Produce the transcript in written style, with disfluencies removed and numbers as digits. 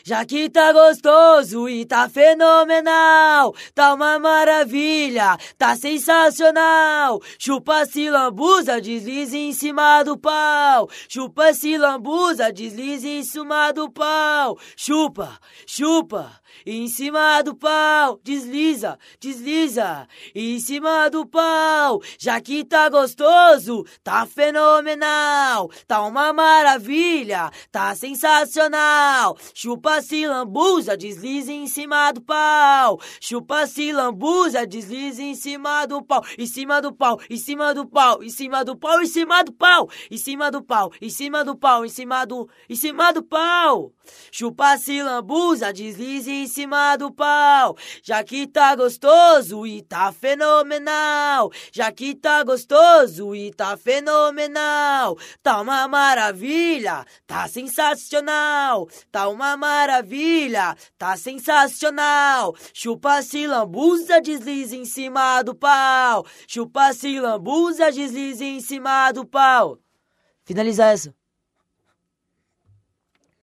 Já que tá gostoso e tá fenomenal, tá uma maravilha, tá sensacional. Chupa se lambuza, deslize em cima do pau. Chupa se lambuza, deslize em cima do pau. Chupa, chupa, em cima do pau. Desliza, desliza, em cima do pau. Já que tá gostoso, tá fenomenal, tá uma maravilha, tá sensacional. Chupa se lambuza, deslize em cima do pau. Chupa se lambuza, deslize em cima do pau. Em cima do pau, em cima do pau, em cima do pau, em cima do pau. Em cima do pau, em cima do pau, em cima do pau. Chupa se lambuza, deslize em cima do pau. Já que tá gostoso e tá fenomenal. Já que tá gostoso e tá fenomenal. Tá uma maravilha, tá sensacional. Tá uma maravilha, tá sensacional. Chupa se lambuza, deslize em cima do pau. Chupa se lambuza, deslize em cima do pau. Finaliza essa.